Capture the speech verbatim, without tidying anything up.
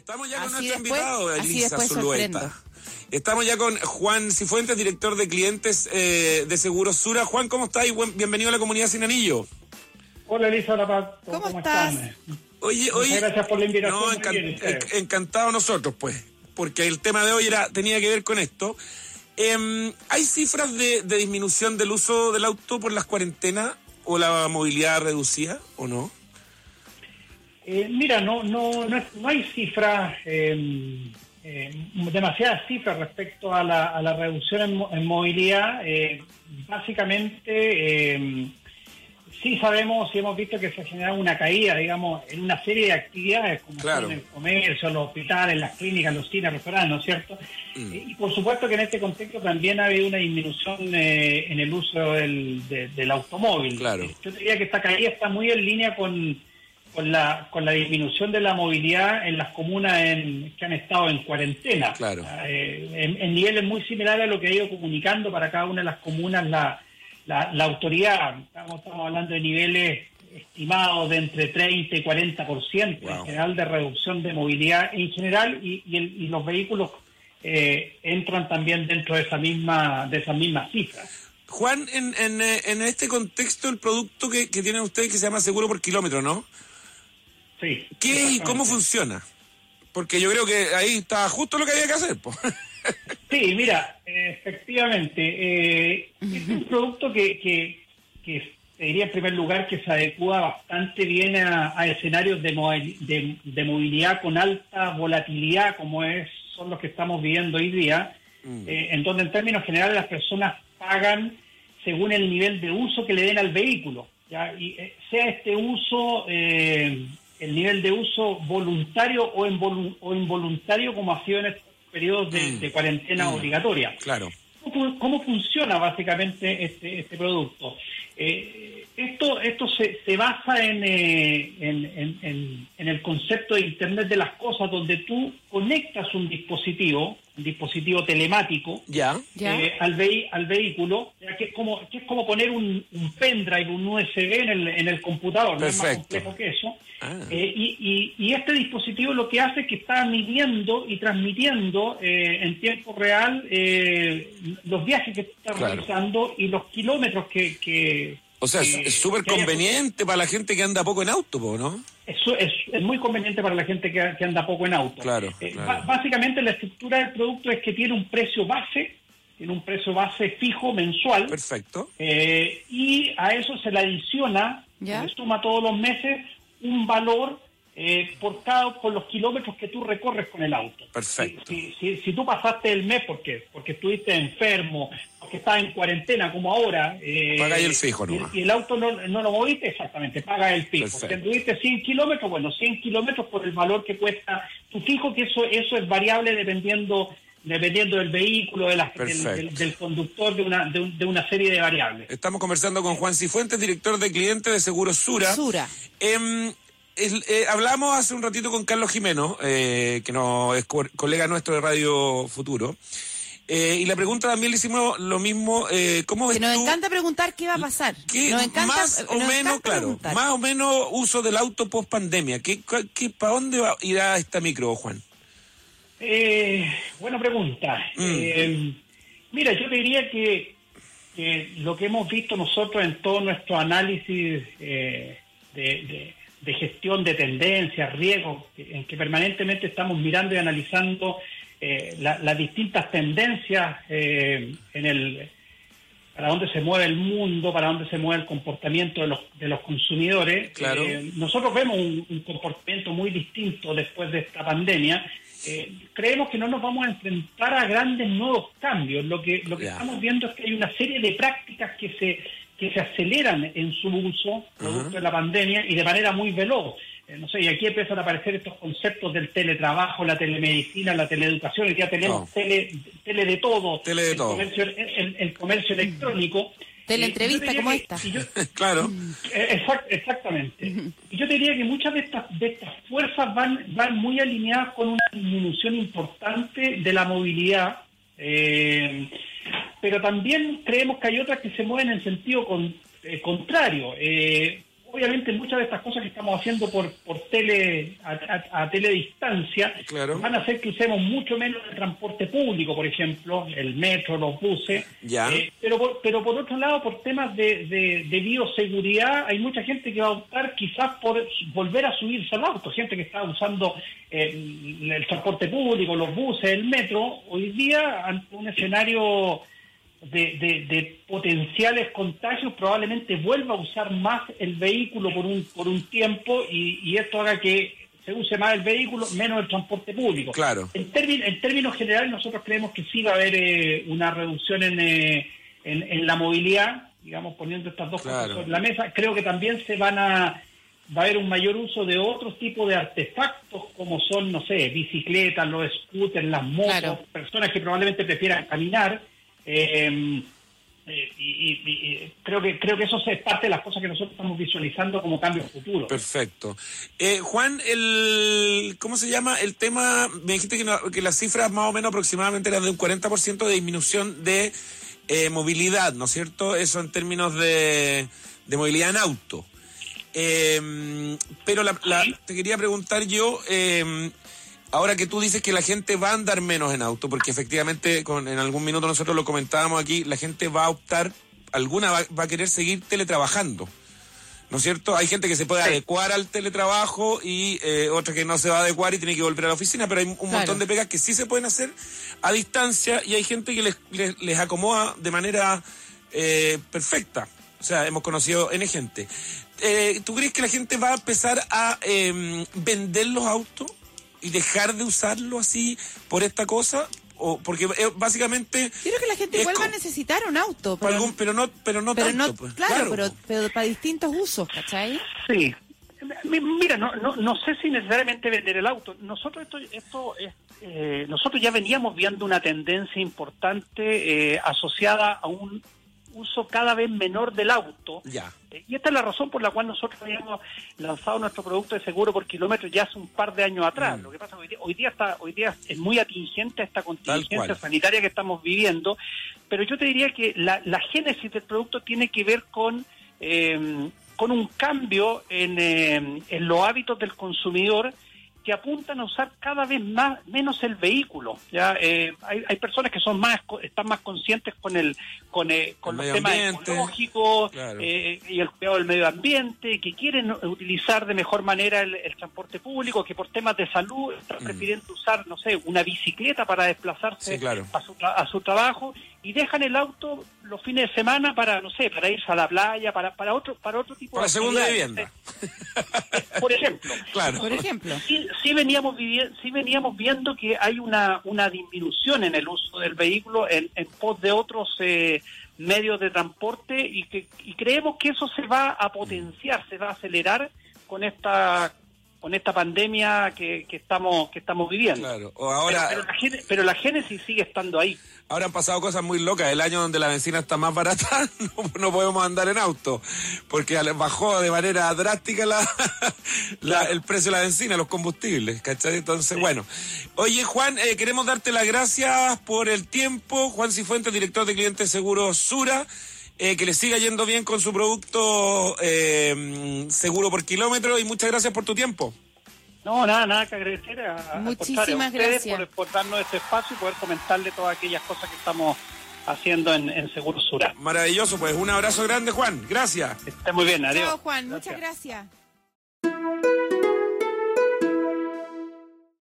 Estamos ya con así nuestro después, invitado, Elisa Zulueta. Zulueta. Estamos ya con Juan Cifuentes, director de clientes eh, de Seguros Sura. Juan, ¿cómo estás? Y buen, bienvenido a la comunidad Sin Anillo. Hola, Elisa, hola, Pato. ¿Cómo, ¿Cómo estás? están? Oye, Muchas oye. gracias por la invitación. No, Muy encan bien, enc encantado nosotros, pues, porque el tema de hoy era tenía que ver con esto. Eh, ¿Hay cifras de, de disminución del uso del auto por las cuarentenas o la movilidad reducida o no? Eh, mira, no, no, no, no hay cifras, eh, eh, demasiadas cifras respecto a la, a la reducción en, en movilidad. Eh, básicamente, eh, sí sabemos y hemos visto que se ha generado una caída, digamos, en una serie de actividades, como claro. son el comercio, los hospitales, las clínicas, los cines, restaurantes, ¿no es cierto? Mm. Y por supuesto que en este contexto también ha habido una disminución eh, en el uso del, de, del automóvil. Claro. Yo diría que esta caída está muy en línea con con la con la disminución de la movilidad en las comunas en, que han estado en cuarentena. Claro. Eh, en, en niveles muy similares a lo que ha ido comunicando para cada una de las comunas la, la, la autoridad. Estamos, estamos hablando de niveles estimados de entre treinta y cuarenta por ciento wow. en general de reducción de movilidad en general, y, y, el, y los vehículos eh, entran también dentro de esa misma de esas mismas cifras. Juan, en, en, en este contexto, el producto que, que tienen ustedes que se llama seguro por kilómetro, ¿no? Sí. ¿Qué y cómo funciona? Porque yo creo que ahí está justo lo que había que hacer, po. Sí, mira, efectivamente, eh, es un producto que, que, que te diría en primer lugar que se adecua bastante bien a, a escenarios de, de, de movilidad con alta volatilidad, como es son los que estamos viviendo hoy día, mm. eh, en donde en términos generales las personas pagan según el nivel de uso que le den al vehículo, ¿ya? Y eh, sea este uso... Eh, el nivel de uso voluntario o, involu o involuntario, como ha sido en estos periodos de, mm. de cuarentena mm. obligatoria. Claro. ¿Cómo, cómo funciona básicamente este, este producto? Eh, esto esto se, se basa en, eh, en, en, en, en el concepto de Internet de las cosas, donde tú conectas un dispositivo, un dispositivo telemático, ya, eh, al, ve al vehículo, ya que es como que es como poner un, un pendrive, un U S B en el, en el computador. Perfecto. No es más complejo que eso. Ah. Eh, y, y, y este dispositivo lo que hace es que está midiendo y transmitiendo eh, en tiempo real eh, los viajes que estás claro. realizando y los kilómetros que... que o sea, que, es súper conveniente haya... para la gente que anda poco en auto, ¿no? Es, es, es muy conveniente para la gente que, que anda poco en auto. Claro, eh, claro. Básicamente la estructura del producto es que tiene un precio base, tiene un precio base fijo mensual. Perfecto. Eh, y a eso se le adiciona, ¿ya? Se suma todos los meses un valor eh, por cada por los kilómetros que tú recorres con el auto. Perfecto. Si, si, si, si tú pasaste el mes porque porque estuviste enfermo, porque estabas en cuarentena como ahora, eh, paga el fijo nomás. Y, y el auto no, no lo moviste, exactamente, paga el fijo. Perfecto. Si anduviste cien kilómetros, bueno, cien kilómetros por el valor que cuesta tu fijo, que eso eso es variable dependiendo dependiendo del vehículo, de la, del, del, del conductor, de una, de, un, de una serie de variables. Estamos conversando con Juan Cifuentes, director de clientes de Seguros Sura. Sura. Eh, el, eh, hablamos hace un ratito con Carlos Jimeno, eh, que no, es co colega nuestro de Radio Futuro. Eh, y la pregunta también le hicimos lo mismo, eh, ¿cómo ves que nos tú? encanta preguntar qué va a pasar. ¿Qué, nos encanta, más o nos menos, claro, preguntar. más o menos uso del auto post pandemia. ¿Qué, qué, ¿Para dónde va, irá esta micro, Juan? Eh, buena pregunta. Mm. Eh, mira, yo diría que, que lo que hemos visto nosotros en todo nuestro análisis eh, de, de, de gestión de tendencias, riesgos, en que permanentemente estamos mirando y analizando eh, la, las distintas tendencias eh, en el para dónde se mueve el mundo, para dónde se mueve el comportamiento de los de los consumidores. Claro. Eh, nosotros vemos un, un comportamiento muy distinto después de esta pandemia. Eh, creemos que no nos vamos a enfrentar a grandes nuevos cambios. Lo que lo que yeah. estamos viendo es que hay una serie de prácticas que se que se aceleran en su uso producto uh-huh. de la pandemia y de manera muy veloz. Eh, no sé, y aquí empiezan a aparecer estos conceptos del teletrabajo, la telemedicina, la teleeducación. Hoy día tenemos no. tele, tele de todo, tele de el, todo. Comercio, el, el comercio electrónico. Teleentrevista como esta. Yo, claro. Exact, exactamente. Uh-huh. Y yo te diría que muchas de estas de estas fuerzas van van muy alineadas con una disminución importante de la movilidad, eh, pero también creemos que hay otras que se mueven en sentido con, eh, contrario. Eh, obviamente muchas de estas cosas que estamos haciendo por por tele a, a, a teledistancia claro. van a hacer que usemos mucho menos el transporte público, por ejemplo, el metro, los buses. Ya. Eh, pero, por, pero por otro lado, por temas de, de, de bioseguridad, hay mucha gente que va a optar quizás por volver a subirse al auto, gente que está usando eh, el transporte público, los buses, el metro. Hoy día, ante un escenario De, de, de potenciales contagios, probablemente vuelva a usar más el vehículo por un por un tiempo y, y esto haga que se use más el vehículo, menos el transporte público. Claro. En, términ, en términos generales, nosotros creemos que sí va a haber eh, una reducción en, eh, en, en la movilidad, digamos, poniendo estas dos claro. cosas sobre la mesa. Creo que también se van a va a haber un mayor uso de otros tipos de artefactos, como son, no sé, bicicletas, los scooters, las motos, claro. personas que probablemente prefieran caminar. Eh, eh, y, y, y creo que creo que eso es parte de las cosas que nosotros estamos visualizando como cambios futuros. Perfecto. Eh, Juan, el ¿cómo se llama? El tema, me dijiste que, no, que las cifras más o menos aproximadamente eran de un cuarenta por ciento de disminución de eh, movilidad, ¿no es cierto? Eso en términos de, de movilidad en auto. Eh, pero la, la, te quería preguntar yo... Eh, Ahora que tú dices que la gente va a andar menos en auto, porque efectivamente con, en algún minuto nosotros lo comentábamos aquí, la gente va a optar, alguna va, va a querer seguir teletrabajando, ¿no es cierto? Hay gente que se puede sí. adecuar al teletrabajo y eh, otra que no se va a adecuar y tiene que volver a la oficina, pero hay un claro. montón de pegas que sí se pueden hacer a distancia y hay gente que les, les, les acomoda de manera eh, perfecta. O sea, hemos conocido N gente. Eh, ¿Tú crees que la gente va a empezar a eh, vender los autos y dejar de usarlo así por esta cosa? O porque eh, básicamente yo creo que la gente vuelva a necesitar un auto, pero, algún, pero no pero no pero tanto no, pues. claro, claro pero, pero para distintos usos, ¿cachai? Sí. Mira, no no no sé si necesariamente vender el auto. Nosotros esto esto es eh, nosotros ya veníamos viendo una tendencia importante eh, asociada a un uso cada vez menor del auto. Ya. Y esta es la razón por la cual nosotros habíamos lanzado nuestro producto de seguro por kilómetro ya hace un par de años atrás. Mm. Lo que pasa es que hoy día, hoy día está hoy día es muy atingente esta contingencia sanitaria que estamos viviendo, pero yo te diría que la, la génesis del producto tiene que ver con eh, con un cambio en, eh, en los hábitos del consumidor, que apuntan a usar cada vez más menos el vehículo. Ya eh, hay, hay personas que son más están más conscientes con el con, eh, con el los temas ambiente, ecológicos claro. eh, y el cuidado del medio ambiente, que quieren utilizar de mejor manera el, el transporte público, que por temas de salud están mm. prefiriendo usar, no sé, una bicicleta para desplazarse sí, claro. a, su a su trabajo, y dejan el auto los fines de semana para, no sé, para irse a la playa, para para otro para otro tipo para de segunda vivienda. Por ejemplo. Claro. Por ejemplo. Sí, sí veníamos viviendo, sí veníamos viendo que hay una una disminución en el uso del vehículo en, en pos de otros eh, medios de transporte, y que y creemos que eso se va a potenciar, se va a acelerar con esta con esta pandemia que, que estamos que estamos viviendo. Claro. O ahora, pero, pero, la, pero la génesis sigue estando ahí. Ahora han pasado cosas muy locas. El año donde la benzina está más barata, no, no podemos andar en auto, porque bajó de manera drástica la, la el precio de la benzina, los combustibles, ¿cachai? Entonces, sí. Bueno. Oye, Juan, eh, queremos darte las gracias por el tiempo. Juan Cifuentes, director de clientes seguros Sura. Eh, que le siga yendo bien con su producto eh, seguro por kilómetro, y muchas gracias por tu tiempo. No, nada, nada que agradecer a, Muchísimas a ustedes gracias por, por darnos este espacio y poder comentarle todas aquellas cosas que estamos haciendo en, en Seguro Sura. Maravilloso, pues un abrazo grande, Juan. Gracias. Que esté muy bien, adiós. Chao, Juan, gracias. Muchas gracias.